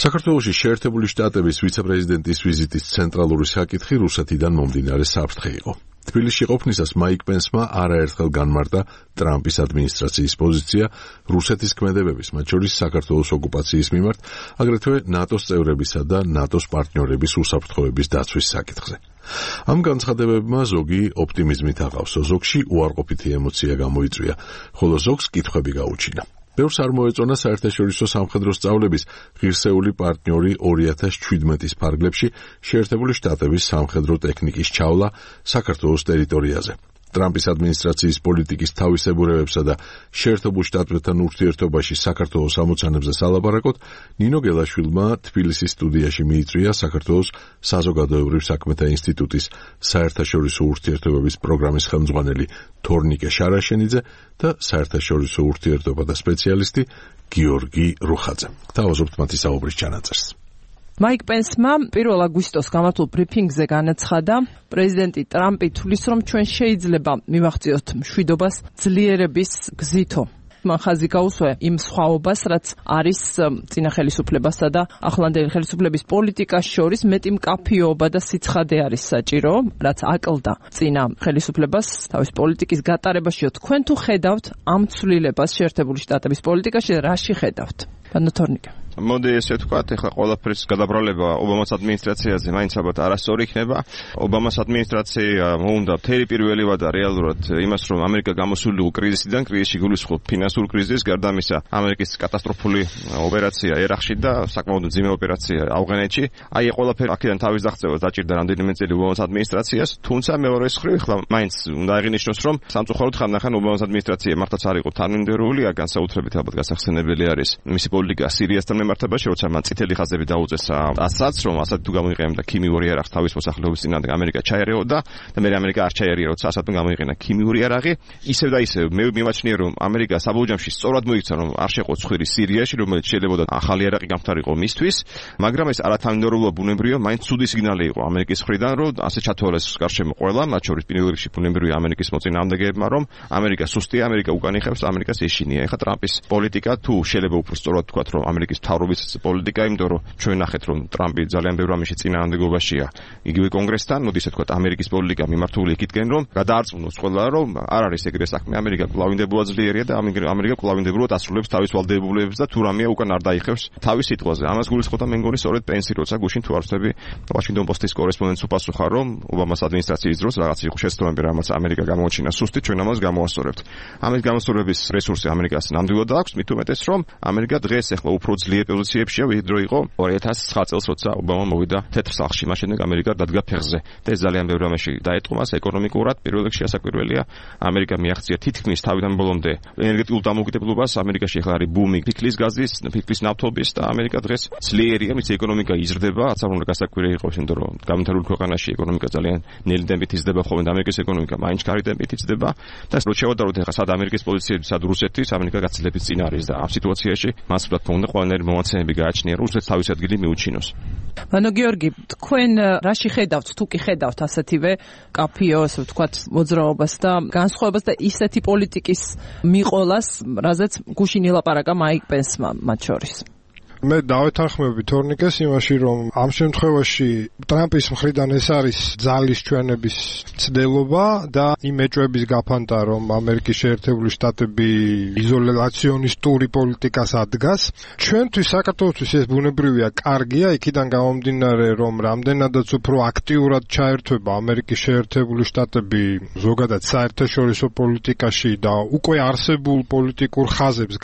საქართველოში შეერთებული შტატების ვიცე-პრეზიდენტის ვიზიტის ცენტრალური საკითხი რუსეთიდან მომდინარე საფრთხე იყო. თბილისში ყოფნისას მაიკ პენსმა არაერთხელ განმარტა ტრამპის ადმინისტრაციის პოზიცია რუსეთის ქმედებების, მათ შორის საქართველოს ოკუპაციის მიმართ, აგრეთვე ნატოს წევრებისა და ნატოს პარტნიორების უსაფრთხოების დაცვის საკითხზე. ამ განცხადებებმა ზოგი ოპტიმიზმით აღავსო, ზოგში უარყოფითი ემოცია გამოიწვია, ხოლო ზოგს კითხვები გაუჩინა. ბევრს არ მოეწონა საერთაშორისო სამხედრო სწავლების ღირსეული პარტნიორი 2017-ის ფარგლებში შეერთებული შტატების სამხედრო ტექნიკის ჩავლა საქართველოს ტერიტორიაზე. ტრამპის ადმინისტრაციის პოლიტიკის თავისებურებებსა და შეერთებულ შტატებთან ურთიერთობაში საქართველოს ამოცანებზე სალაპარაკოდ ნინო გელაშვილმა თბილისის სტუდიაში მიიწვია საქართველოს საზოგადოებრივ საქმეთა ინსტიტუტის საერთაშორისო ურთიერთობების პროგრამის ხელმძღვანელი თორნიკე შარაშენიძე და საერთაშორისო ურთიერთობათა სპეციალისტი გიორგი რუხაძე. Გთავაზობთ მათი საუბრის ჩანაწერს. მაიკ პენსმა 1 აგვისტოს გამართულ ბრიფინგზე განაცხადა, პრეზიდენტი ტრამპი თვლის, რომ ჩვენ შეიძლება მივახციოთ მშვიდობას ძლიერების გზითო. მან ხაზი გაუსვა იმ სხვაობას, რაც არის წინა ხელისუფლებასა და ახლანდელი ხელისუფლების პოლიტიკას შორის მეტი მკაფიობა და სიცხადე არის საჭირო, რაც აკლდა წინა ხელისუფლებას თავის პოლიტიკის გატარებაშიო. თქვენ თუ ხედავთ ამ ცვლილებას შეერთებული შტატების პოლიტიკაში, რაში ხედავთ? პანო თორნიკე. მოდი ესე ვთქვათ, ეხლა ყველაფრის გადაბრალება ობამას ადმინისტრაციაზე მაინც ალბათ არასწორი იქნება. ობამას ადმინისტრაცია მოუნდა მთელი პირველი ვადა რეალურად იმას, რომ ამერიკა გამოსულიყო კრიზისიდან, კრიზისში გულისხმობ ფინანსურ კრიზისს, გარდა ამისა ამერიკის კატასტროფული ოპერაცია ერახში და საკმაოდ მძიმე ოპერაცია ავღანეთში. აი ყველაფერი აქედან თავის აღწევას დაჭირდა რამდენიმე წელი ობამას ადმინისტრაციას, თუმცა მეორე მხრივ ეხლა მაინც უნდა აღინიშნოს, რომ სამწუხაროდ ხანდახან ობამას ადმინისტრაცია მართლაც არ იყო თანმიმდევრული, განსაკუთრებით ალბათ გასახსენებელი არის მისი პოლიტიკა სირიასთან მართებაში, როცა მან წითელი ხაზები დაუწეს ასაც, რომ ასად თუ გამოიყენებდა ქიმიური იარაღს თავის მოსახლეობის წინააღმდეგ ამერიკა ჩაერეოდა და მე ამერიკა არ ჩაერია, როცა ასადმა გამოიყენა ქიმიური იარაღი. ისევ და ისევ მე მიმაჩნია, რომ ამერიკა საბოლოოში სწორად მოიქცა, რომ არ შეყო ცხვირი სირიაში, რომელიც შეიძლება ახალი იარაღი გამხდარიყო მისთვის, მაგრამ ეს არათანმიმდევრულად ბუნებრივია, მაინც ცუდი სიგნალი იყო ამერიკის მხრიდან, რომ ასე ჩათვალეს გარშემო ყველა, მათ შორის პირველ რიგში ბუნებრივია ამერიკის მოწინააღმდეგეებმა, რომ ამერიკა სუსტია, ამერიკა უკან იხევს, ამერიკას ეშინია. ეხლა ტრამპის პოლიტიკა თუ შეიძლება უფრო სწორად ვთქვათ, რომ ამერიკის მთავრობის პოლიტიკა, იმიტომ რომ ჩვენ ნახეთ, რომ ტრამპი ძალიან ბევრ ამაში წინააღმდეგობაშია იგივე კონგრესთან, მოდი ისე ვთქვათ, ამერიკის პოლიტიკა მიმართული იქითკენ, რომ გადაარწმუნოს ყველა, რომ არ არის ეგრე საქმე, ამერიკა კვლავინდებულად ძლიერია და ამერიკა კვლავინდებულად ასრულებს თავის ვალდებულებებს და თუ რამეა უკან არ დაიხევს თავის სიტყვაზე. ამას გულისხმობდა მე მგონი სწორედ პენსი, როცა გუშინ თუ არ ვწდები, ვაშინგტონ პოსტის კორესპონდენტს უპასუხა, რომ ობამას ადმინისტრაციის დროს რაღაც იყო შეცდომები, რამაც ამერიკა გამოაჩინა სუსტი, ჩვენ ამას გამოასწორებთ. ამის გამოსწორების რესურსი ამერიკას ნამდვილად აქვს, მით უმეტეს, რომ ამერიკა დღეს ახლა უფრო ძლიერ პოზიციებშია, ვიდრე იყო 2009 წელს, როცა ობამა მოვიდა თეთრ სახლში, მას შემდეგ ამერიკა დადგა ფეხზე. და ეს ძალიან ბევრ რამეში დაეტყო მას ეკონომიკურად, პირველ რიგში ასაკვირველია, ამერიკა მიაღწია თითქმის თავიდან ბოლომდე ენერგეტიკულ დამოუკიდებლობას, ამერიკაში ახლა არის ბუმი ფიქლის გაზის, ფიქლის ნავთობის და ამერიკა დღეს ძლიერია, მის ეკონომიკა იზრდება, რაც არ უნდა გასაკვირი იყოს, იმიტომ რომ გამთარგმნულ ქვეყანაში ეკონომიკა ძალიან ნელი ტემპით იზრდება, ხოლმე ამერიკის ეკონომიკა მაინც კარგი ტემპით იზრდება და რო შევადაროთ ახლა სად ამერიკის პოზიციები, სად რუსეთის, ამერიკა გაცილებით წინ არის და ამ სიტუაციაში მას ვთქვათ, უნდა ყველანაირი მომაცემები გააჩნია, რუსეთს თავისი ადგილი მიუჩინოს. მანო გიორგი, თქვენ რაში ხედავთ, თუ კი ხედავთ ასეთივე კაფიო, ასე ვთქვათ, მოძრაობას და განსხვავებას და ისეთი პოლიტიკის მიყოლას, რაზეც გუშინ ილაპარაკა მაიკ პენსმა მათ შორის? მე დავეთანხმები თორნიკეს იმაში, რომ ამ შემთხვევაში ტრამპის მხრიდან ეს არის ძალის ჩვენების ცდელობა და იმ ეჭვების გაფანტა, რომ ამერიკის შეერთებული შტატები იზოლაციონისტური პოლიტიკას ადგას. ჩვენთვის საქართველოსთვის ეს ბუნებრივია კარგია, იქიდან გამომდინარე, რომ რამდენადაც უფრო აქტიურად ჩაერთვება ამერიკის შეერთებული შტატები ზოგადად საერთაშორისო პოლიტიკაში და უკვე არსებულ პოლიტიკურ ხაზებს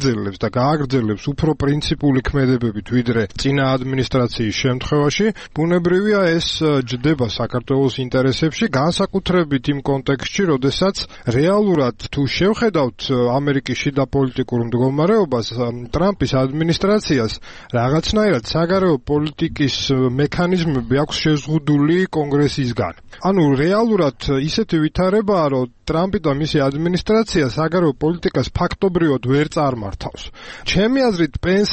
გააგრძელებს უფრო პრინციპული ქმედებებით, ვიდრე წინა ადმინისტრაციის შემთხვევაში, ბუნებრივია ეს ჯდება საქართველოს ინტერესებში, განსაკუთრებით იმ კონტექსტში, როდესაც რეალურად თუ შევხედავთ ამერიკის შიდა პოლიტიკურ მდგომარეობას, ტრამპის ადმინისტრაციას რაღაცნაირად საგარეო პოლიტიკის მექანიზმები აქვს შეზღუდული კონგრესისგან. ანუ რეალურად ისეთი ვითარებაა, რომ ტრამპი და მისი ადმინისტრაცია საგარეო პოლიტიკას ფაქტობრივად ვერ წარმართავს. ჩემი აზრით, პენსის ეს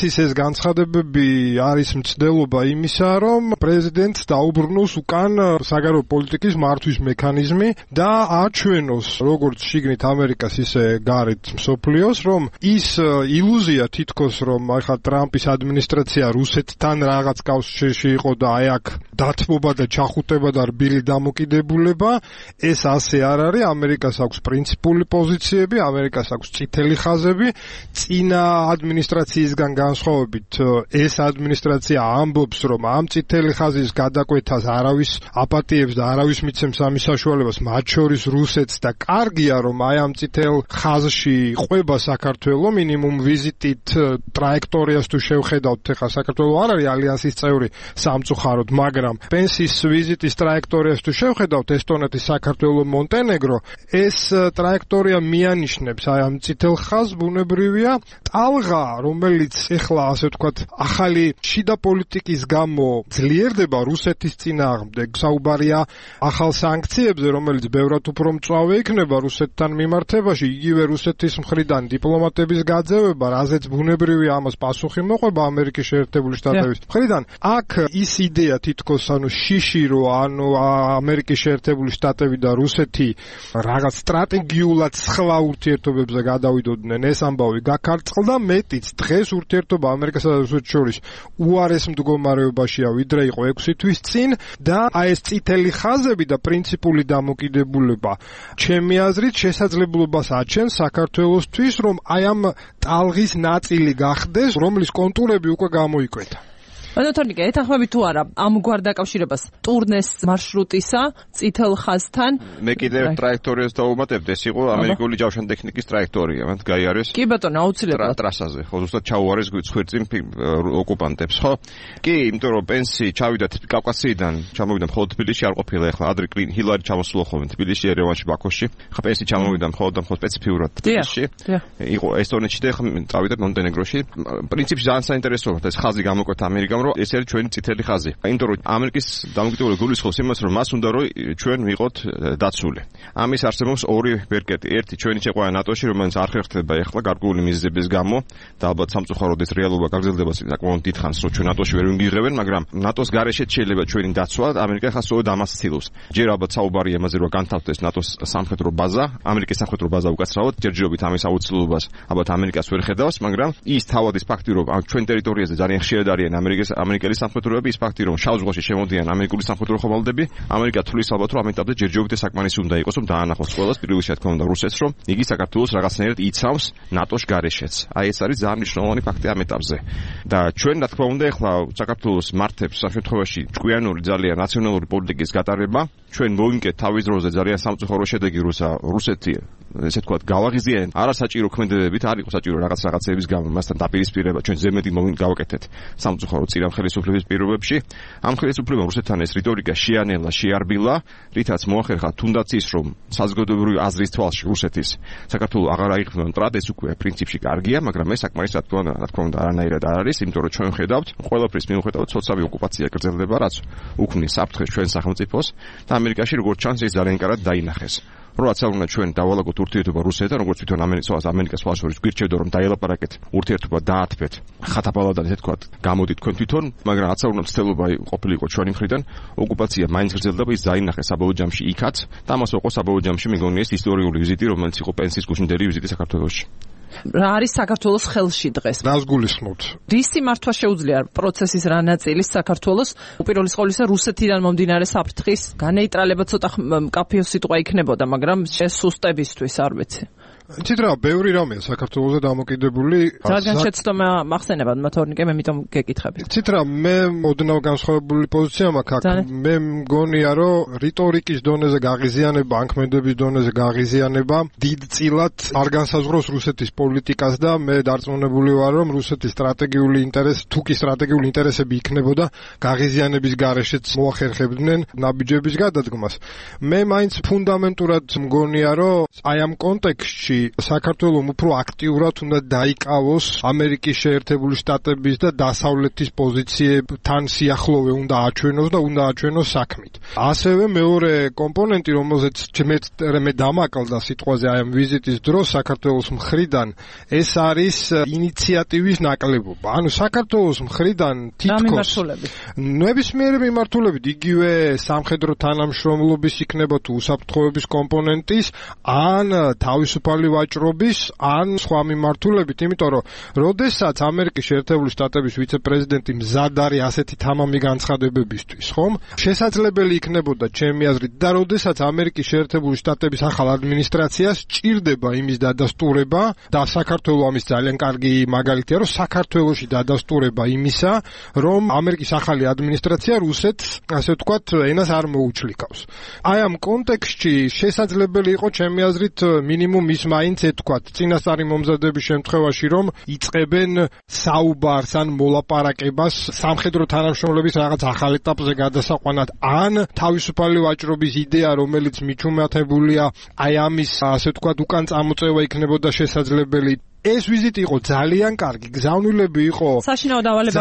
განცხადებები არის მცდელობა იმისა, რომ პრეზიდენტს დაუბრუნოს უკან საგარეო პოლიტიკის მართვის მექანიზმი და აჩვენოს როგორც შიგნით ამერიკას, ისე გარეთ მსოფლიოს, რომ ის ილუზია თითქოს, რომ ახლა ტრამპის ადმინისტრაცია რუსეთთან რაღაც კავშირში იყო და აი აქ დათმობა და ჩახუტება და რბილი დამოკიდებულება, ეს ასე არ არის. ამერიკას აქვს პრინციპული პოზიციები, ამერიკას აქვს წითელი ხაზები. წინა ადმინისტრაციისგან განსხვავებით ეს ადმინისტრაცია ამბობს, რომ ამ წითელი ხაზის გადაკვეთას არავის აპატიებს და არავის მიცემს ამის საშუალებას, მათ შორის რუსეთს და კარგია, რომ აი ამ წითელ ხაზში ყვება საქართველო მინიმუმ ვიზიტით ტრაექტორიას თუ შევხედავთ, ახლა საქართველო არ არის ალიანსის წევრი სამწუხაროდ, მაგრამ პენსის ვიზიტის ტრაექტორიას თუ შევხედავთ, ესტონეთი, საქართველო, მონტენეგრო, ეს ტრაექტორია მიანიშნებს აი ამ წითელ ხაზს, ბუნებრივია. ტალღა, რომელიც ახლა ასე ვთქვათ, ახალი შიდა პოლიტიკის გამო ძლიერდება რუსეთის წინააღმდეგ, საუბარია ახალ სანქციებზე, რომელიც ბევრად უფრო მწვავე იქნება რუსეთთან მიმართებაში, იგივე რუსეთის მხრიდან დიპლომატების გაძევება, რაზეც ბუნებრივია ამას პასუხი მოყვება ამერიკის შეერთებული შტატების მხრიდან. აქ ის იდეა თითქოს შიში, რომ ამერიკის შეერთებული შტატები და რუსეთი რაღაც სტრატეგიულად სხვა ურთიერთობებზე გადავიდოდნენ, ეს ამბავი გაქარწყლდა. მეტიც დღეს ურთიერთობა ამერიკასა და რუსეთს შორის უარეს მდგომარეობაშია, ვიდრე იყო 6 თვის წინ და აი ეს წითელი ხაზები და პრინციპული დამოკიდებულება ჩემი აზრით შესაძლებლობას აჩენს საქართველოსთვის, რომ აი ამ ტალღის ნაწილი გახდეს, რომლის კონტურები უკვე გამოიკვეთა. ანუ თორნიკე, ეთანხმებით თუ არა ამგვარ დაკავშირებას ტურნეს მარშრუტისა წითელ ხაზთან? მე კიდევ ტრაექტორიას დავუმატებთ, ეს იყო ამერიკული ჯავშანტექნიკის ტრაექტორია, მათ გაიარეს. კი ბატონო, აუცილებლად ტრასაზე, ხო, ზუსტად ჩაუარეს ხვირწინ ოკუპანტებს, ხო? კი, იმიტომ რომ პენსი ჩავიდათ კავკასიიდან, ჩამოვიდა მხოლოდ თბილისში, არ ყოფილა ახლა ადრე ჰილარი ჩამოსულა ხოლმე თბილისში, ერევანში, ბაქოში. ხა პენსი ჩამოვიდა მხოლოდ სპეციფიურად თბილისში. იყო ესტონეთში და წავიდა მონტენეგროში. პრინციპში ძალიან საინტერესოა ეს ხაზი გამოკვეთა ამერიკამ, ეს არის ჩვენი წითელი ხაზი. იმიტომ რომ ამერიკის დამოკიდებულება გულისხმობს იმას, რომ მას უნდა რომ ჩვენ ვიყოთ დაცული. ამის არსებობს ორი ვერკეტი. ერთი ჩვენი შეყვანა ნატოში, რომელიც არ ხერხდება ეხლა გარკვეული მიზეზების გამო და ალბათ სამწუხაროდ ეს რეალობა გაგრძელდება საკმაოდ დიდ ხანს, რომ ჩვენ ნატოში ვერ ვიმღერებენ, მაგრამ ნატოს გარეშე შეიძლება ჩვენი დაცვა. ამერიკა ხა სწორედ ამას ცდილობს. ჯერ ალბათ საუბარია იმაზე, რომ განთავსდეს ნატოს სამხედრო ბაზა, ამერიკის სამხედრო ბაზა უკაცრავად, ჯერჯერობით ამის აუცილებლობას ალბათ ამერიკას ვერ ხედავს, მაგრამ ის თავად ის ფაქტი, რომ ჩვენ ტერიტორიაზე ძალიან ხშირად არიან ამერიკელი სამხედროები, ის ფაქტი, რომ შავ ზღვაში შემოდიან ამერიკული სამხედრო ხომალდები, ამერიკა თulis ალბათ რომ ამ ეტაპზე ჯერჯერობით საკმარისი უნდა იყოს, რომ დაანახოს ყველას, პირველ რიგში თქმა უნდა რუსეთს, რომ იგი საქართველოს რაღაცნაირად იცავს ნატოს გარეშეც. აი ეს არის ძალიან მნიშვნელოვანი ფაქტი ამ ეტაპზე. და ჩვენ რა თქმა უნდა ახლა საქართველოს მართებს ამ შემთხვევაში ჭკვიანური ძალიან ნაციონალური პოლიტიკის გატარება. ჩვენ მოვინკეთ თავის დროზე ძალიან სამწუხარო შედეგი რუსეთი ესე თქვა გავაღიზიან არასაჭირო ქმედებებით, არ იყო საჭირო რაღაცების გამო, მასთან დაპირისპირება ჩვენ ზემეთი გავაკეთეთ სამწუხარო წირამ ხელისუფლების პირობებში. ამ ხელისუფლებამ რუსეთთან ეს რიტორიკა შეანელა, შეარბილა, რითაც მოახერხა თუნდაც ის, რომ საზოგადოებრივი აზრის თვალში რუსეთის საქართველოს აღარ აიღებენ მტრად, ეს უკვე პრინციპში კარგია, მაგრამ ეს საკმარის რა თქმა უნდა არანაირად არ არის, იმიტომ რომ ჩვენ ხედავთ ყველაფრის მიუხედავად ცოცხალი ოკუპაცია გრძელდება, რაც უქმნის საფრთხეს ჩვენ სახელმწიფოს და ამერიკაში როგორც ჩანს ის ძალიან კარგად დაინახეს. რაც არ უნდა ჩვენ დავალაგოთ ურთიერთობა რუსეთთან, როგორც თვითონ ამერიკას ფაშორის გვირჩევდა რომ დაელაპარაკეთ ურთიერთობა დაათბეთ ხათაბალადან ესე თქვა გამოდით თქვენ თვითონ, მაგრამ რაც არ უნდა ცდილობა ყოფილიყო ჩვენი მხრიდან, ოკუპაცია მაინც გრძელდება, ის დაინახეს საბოლოო ჯამში იქაც და ამას უყო საბოლოო ჯამში მეგონია ეს ისტორიული ვიზიტი, რომელიც იყო პენსის გუშინდელი ვიზიტი საქართველოში. რა არის საქართველოს ხელში დღეს? რას გულისხმობთ? რისი მართვა შეუძლია პროცესის რა ნაწილის საქართველოს უპირველეს ყოვლისა რუსეთიდან მომდინარე საფრთხის განეიტრალება ცოტა მკაფიო სიტყვა იქნებოდა, მაგრამ შესუსტებისთვის არ ვიცი. იცით რა, ბევრი რამეა საქართველოზე დამოკიდებული. რადგან შეცდომა მახსენებად მათორნიკე, მე მიტომ გეკითხები. იცით რა, მე ოდნავ განსხვავებული პოზიცია მაქვს აქ. მე მგონია, რომ რიტორიკის დონეზე გაღიზიანება, ანქმედების დონეზე გაღიზიანება დიდწილად არ განსაზღვროს რუსეთის პოლიტიკას და მე დარწმუნებული ვარ, რომ რუსეთის სტრატეგიული ინტერესი, თუ კი სტრატეგიული ინტერესები იქნებოდა, გაღიზიანების გარეშეც მოახერხებდნენ ნაბიჯების გადადგმას. მე მაინც ფუნდამენტურად მგონია, რომ აი ამ კონტექსტში საქართველოს უფრო აქტიურად უნდა დაიკავოს ამერიკის შეერთებული შტატების და დასავლეთის პოზიციებთან სიახლოვე უნდა აჩვენოს და უნდა აჩვენოს საქმით. ასევე მეორე კომპონენტი, რომელზეც მე დამაკლდა სიტყვაზე აი ამ ვიზიტის დროს საქართველოს მხრიდან, ეს არის ინიციატივის ნაკლებობა. ანუ საქართველოს მხრიდან თითქოს ნებისმიერი მიმართულებით, იგივე სამხედრო თანამშრომლობის იქნება თუ უსაფრთხოების კომპონენტის, ან თავისუფალი ვაჭრობის, ან სხვა მიმართულებით, იმიტომ რომ როდესაც ამერიკის შეერთებული შტატების ვიცე-პრეზიდენტი მზად არის ასეთი თამამი განცხადებებისთვის, ხომ? შესაძლებელი იქნებოდა ჩემი აზრით და როდესაც ამერიკის შეერთებული შტატების ახალ ადმინისტრაციას ჭირდება იმის დადასტურება და საქართველოს ამის ძალიან კარგი მაგალითია, რომ საქართველოში დადასტურება იმისა, რომ ამერიკის ახალი ადმინისტრაცია რუსეთს, ასე ვთქვათ, ენას არ მოუჩლიკავს. აი ამ კონტექსტში შესაძლებელი იყო ჩემი აზრით მინიმუმ ის მაინც ეთქვათ წინასწარი მომზადების შემთხვევაში, რომ იწყებენ საუბარს ან მოლაპარაკებას სამხედრო თანამშრომლობის რაღაც ახალ ეტაპზე გადასაყვანად, ან თავისუფალი ვაჭრობის იდეა, რომელიც მიჩუმათებულია, აი ამის ასე ვთქვათ უკან წამოწევა იქნებოდა შესაძლებელი. ეს ვიზიტი იყო ძალიან კარგი, გზავნილები იყო საშინაო დავალება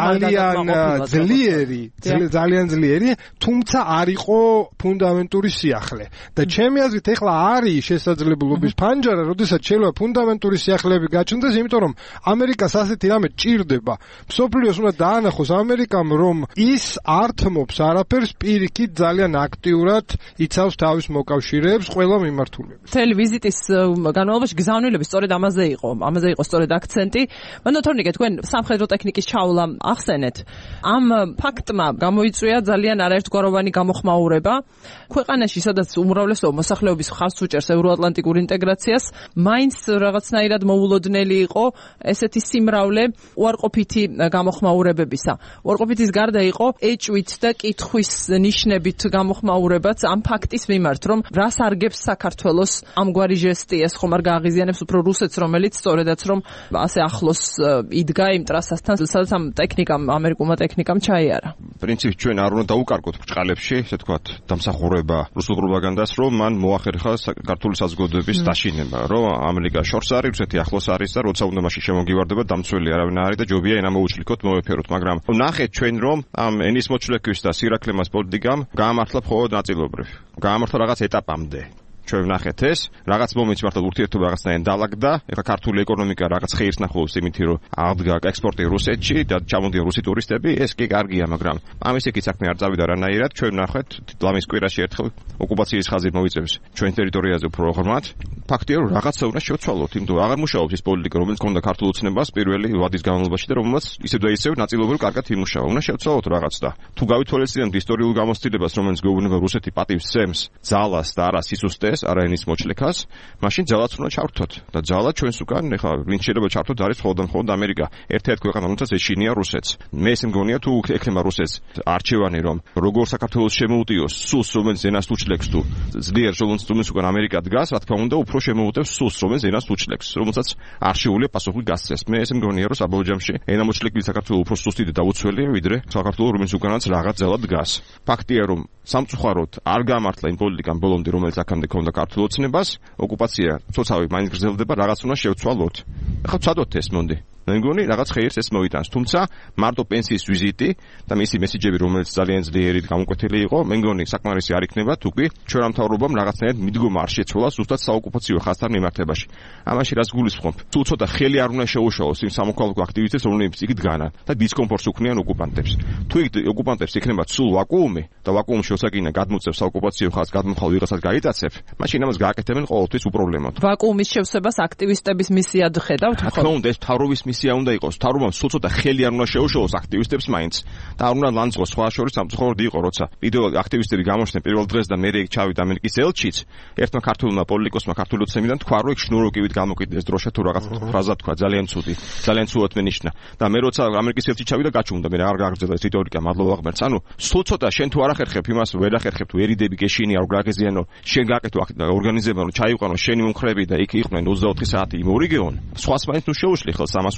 ძალიან ძლიერი, თუმცა არ იყო ფუნდამენტური სიახლე. და ჩემი აზრით ეხლა არის შესაძლებლობის ფანჯარა, როდესაც შეიძლება ფუნდამენტური სიახლეები გაჩნდეს, იმიტომ რომ ამერიკას ასეთი რამე ჭირდება. მსოფლიოს უნდა დაანახოს ამერიკამ, რომ ის არ თმობს არაფერს, პირიქით ძალიან აქტიურად იცავს თავის მოკავშირეებს ყველა მიმართულებით. მთელი ვიზიტის განმავლობაში გზავნილები სწორედ ამაზე იყო იყო სწორედ აქცენტი. მანდ თორნიკე, თქვენ სამხედრო ტექნიკის ჩავლა ახსენეთ. ამ ფაქტმა გამოიწვია ძალიან არაერთგვაროვანი გამოხმაურება. ქვეყანაში, სადაც უმრავლესობა მოსახლეობის ხარს უჭერს ევროატლანტიკურ ინტეგრაციას, მაინც რაღაცნაირად მოულოდნელი იყო ესეთი სიმრავლე უარყოფითი გამოხმაურებებისა. უარყოფითის გარდა იყო ეჭვით და კითხვის ნიშნებით გამოხმაურებაც ამ ფაქტის მიმართ, რომ რას არგებს საქართველოს ამგვარი ჟესტი, ეს ხომ არ გააღიზიანებს უფრო რუსეთს, რომელიც სწორედაც რომ ასე ახლოს იდგა იმ ტრასასთან, სადაც ამ ტექნიკამ, ამერიკულმა ტექნიკამ ჩაიარა. პრინციპი ჩვენ არ უნდა დაუკარგოთ ბრჭყალებში, ესე ვთქვათ, დამსახურება რუსულ პროპაგანდას, რომ მან მოახერხა ქართული საზოგადოების დაშინება, რომ ამერიკა შორს არის, რუსეთი ახლოს არის და როცა უნდა მაშინ შემოგივარდება, დამცველი არავინ არის და ჯობია ენა მოუჩლიქოთ, მოეფეროთ, მაგრამ ნახეთ ჩვენ რომ ამ ენის მოჩლეკვის და სირაკლემას პოლიტიკამ გაამართლა მხოლოდ ნაწილობრივ. გაამართლა რაღაც ეტაპამდე. ჩვენ ვნახეთ ეს, რაღაც მომენტში მართლა ურთიერთობა რაღაცნაირად დაალაგდა. ეხლა ქართული ეკონომიკა რაღაც ხეირს ნახულობს იმით, რომ აღდგა ექსპორტი რუსეთში და ჩამოდიან რუსი ტურისტები, ეს კი კარგია, მაგრამ ამის ეკით საქმე არ წავიდა რანაირად. ჩვენ ვნახეთ, ლამის კვირაში ერთხელ ოკუპაციის ხაზი მოიწევს ჩვენ ტერიტორიაზე უფრო ღრმად. ფაქტია, რომ რაღაცა უნდა შევცვალოთ, იმიტომ რომ აღარ მუშაობს ის პოლიტიკა, რომელიც ჰქონდა ქართულ ოცნებას პირველი ვადის განმავლობაში და რომელმაც ისევ და ისევ ნაწილობრივ კარგად იმუშავა. უნდა შევცვალოთ რაღაც და თუ გავითვალისწინებთ ისტორიულ გამოცდილებას, რომელიც გვეუბნება რუსეთი პატივს სცემს ძალას და არა სისუსტეს, არა ენის მოჩლეკას, მაშინ ძალაც უნდა ჩავთოთ და ძალა ჩვენს უკან, ეხლა ვინ შეიძლება ჩავთოთ არის მხოლოდ ამერიკა. ერთ-ერთი ქვეყანა, რომელსაც ეშინია რუსეთს. მე ესე მგონია თუ ექნება რუსეთს არჩევანი, რომ როგორ საქართველოს შემოუტიოს სულს, რომელიც ენას უჩლებს თუ ძლიერ ժოლონს უკან ამერიკა დგას, რა თქმა უნდა, უფრო შემოუტევს სულს, რომელიც ენას უჩლებს, რომელსაც არ შეუძლია პასუხი გასცეს. მე ესე მგონია, რომ საბოლოო ჯამში ენა მოჩლეკლი საქართველოს უფრო სუსტი და დაუცველია, ვიდრე საქართველოს, რომელიც უკანაც რაღაც ძალა დგას. ფაქტია, რომ სამწუხაროდ არ გამართლა იმ პოლიტიკამ ბოლომდე, რომელიც აქამდე ქონდა ქართულ ოცნებას, ოკუპაცია ცოცხალ მაინც გრძელდება, რაღაც უნდა შევცვალოთ. ახლა ვცადოთ ეს მონდი. მე მგონი რაღაც ხეირს ეს მოიტანს, თუმცა მარტო პენსიის ვიზიტი და მისი მესიჯები, რომელიც ძალიან ძლიერი და გამოკვეთილი იყო, მე მგონი საკმარისი არ იქნება, თუ კი ჩვენ მთავრობამ რაღაცნაირად მიდგომა არ შეცვალა ზუსტად საოკუპაციო ხაზთან მიმართებაში. ამაში რას გულისხმობ? თუ ცოტა ხელი არ უნდა შეუშალოს იმ სამოქალაქო აქტივისტებს, რომლებიც იქ დგანან და დისკომფორტს უქმნიან ოკუპანტებს. თუ იქ ოკუპანტებს იქნება სულ ვაკუუმი და ვაკუუმში ოსაკინა გადმოწევს საოკუპაციო ხაზს, გადმოხალ ვიღაცას გაიტაცებ, მაშინ ამას გააკეთებენ ყოველთვის უპრობლემოდ. ვაკუუმის შევსებას აქტივისტების მისიად ხედავთ ხო? თქო უნდა ეს მთავრობის მისია უნდა იყოს. მთავრობამ სულ ცოტა ხელი არ უნდა შეუშალოს აქტივისტებს მაინც და არ უნდა ლანძღოს სხვა შორის სამწუხაროდ იყო, როცა პირველ აქტივისტები გამოჩნდნენ პირველ დღეს და მე იქ ჩავიდა ამერიკის ელჩიც, ერთმა ქართულმა პოლიტიკოსმა ქართული ოცნებიდან თქვა, რომ იქ შნუროკივით გამოკიდეს დროშა თუ რაღაც ფრაზა თქვა, ძალიან ცუდი, ძალიან ცუდად მენიშნა. და მე როცა ამერიკის ელჩი ჩავიდა, გაჩუმდა, მე აღარ გაგრძელდა ეს რიტორიკა, მადლობა ღმერთს. ანუ სულ ცოტა შენ თუ არ ახერხებ იმას, ვერ ახერხებ თუ ერიდები გეშინია, რომ გაგეზიანო, შენ გააკეთო ორგანიზება, რომ ჩაიყვანო შენი მომხრეები და იქ იყვნენ 24 საათი იმ ორიგეონ. სხვას მაინც ნუ შეუშლი ხელს ამას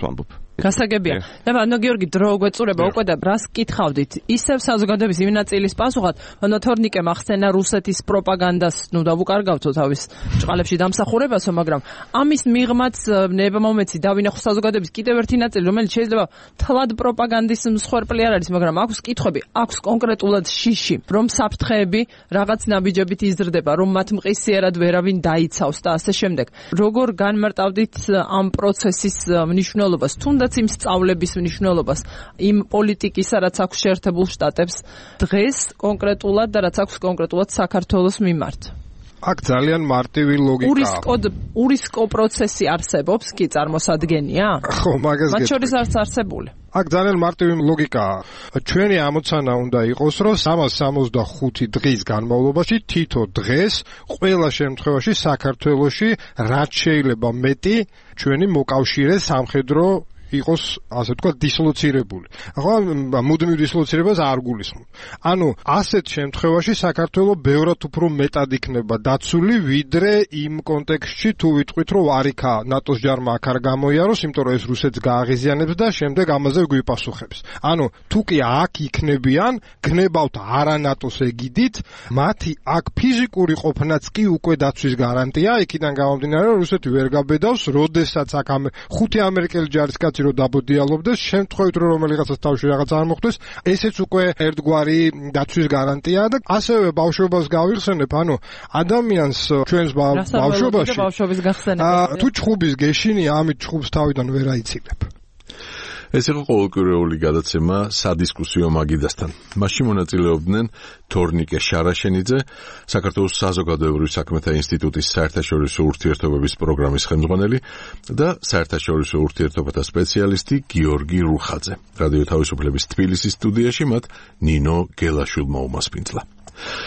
ვამბობ. გასაგებია. ნებო გიორგი დრო გვეწურება უკვე და რას კითხავდით? ისევ საზოგადოების იმ ნაწილის პასუხად, თორნიკემ ახსენა რუსეთის პროპაგანდას, დავუკარგავთო თავის ჭყალებში დამსახურებასო, მაგრამ ამის მიღმაც ნება მომეცი დავინახო საზოგადოების კიდევ ერთი ნაწილი, რომელიც შეიძლება თლად პროპაგანდის მსხვერპლი არ არის, მაგრამ აქვს კითხვები, აქვს კონკრეტულად შიში, რომ საფრთხეები რაღაც ნაბიჯებით იზრდება, რომ მათ მყისიერად ვერავინ დაიცავს და ასე შემდეგ. როგორ განმარტავდით ამ პროცესის მნიშვნელობას, თუნდაც იმ სწავლების მნიშვნელობას, იმ პოლიტიკისა, რაც აქვს შეერთებულ შტატებს დღეს კონკრეტულად და რაც აქვს კონკრეტულად საქართველოს მიმართ. აქ ძალიან მარტივი ლოგიკაა. ურისკო პროცესი არსებობს, კი წარმოსადგენია? ხო, მაგას მათ შორის არც არსებული. აქ ძალიან მარტივი ლოგიკაა. ჩვენი ამოცანა უნდა იყოს, რომ 365 დღის განმავლობაში თითო დღეს ყველა შემთხვევაში საქართველოში რაც შეიძლება მეტი ჩვენი მოკავშირე სამხედრო იყოს, ასე ვთქვათ, დისლოცირებული. ახლა მუდმივ დისლოცირებას არ გულისხმობ. ანუ ასეთ შემთხვევაში საქართველო ბევრად უფრო მეტად იქნება დაცული, ვიდრე იმ კონტექსტში თუ ვიტყვით, რომ არიქა ნატოს ჯარმა აქ არ გამოიაროს, იმიტომ რომ ეს რუსეთს გააღიზიანებს და შემდეგ ამაზე გვიპასუხებს. ანუ თუ კი აქ იქნებიან, გნებავთ არა ნატოს ეგიდით, მათი აქ ფიზიკური ყოფნაც კი უკვე დაცვის გარანტია, იქიდან გამომდინარე, რომ რუსეთი ვერ გაბედავს, როდესაც აქ 5 ამერიკელი ჯარისკაცი რო დაბოდიალობდეს, შემთხვევით რომ რომელიღაცას თავში რაღაც არ მოხდეს, ესეც უკვე ერთგვარი დაცვის გარანტია და ასევე ბავშვობას გავიხსენებ, ანუ ადამიანს ჩვენს ბავშვობაში თუ ჩხუბის გეშინია, ამით ჩხუბს თავიდან ვერ აიცილებ. ეს იყო ყოველკვირეული გადაცემა სადისკუსიო მაგიდასთან. მასში მონაწილეობდნენ თორნიკე შარაშენიძე, საქართველოს საზოგადოებრივი საქმეთა ინსტიტუტის საერთაშორისო ურთიერთობების პროგრამის ხელმძღვანელი და საერთაშორისო ურთიერთობათა სპეციალისტი გიორგი რუხაძე. რადიო თავისუფლების თბილისის სტუდიაში მათ ნინო გელაშვილმა უმასპინძლა.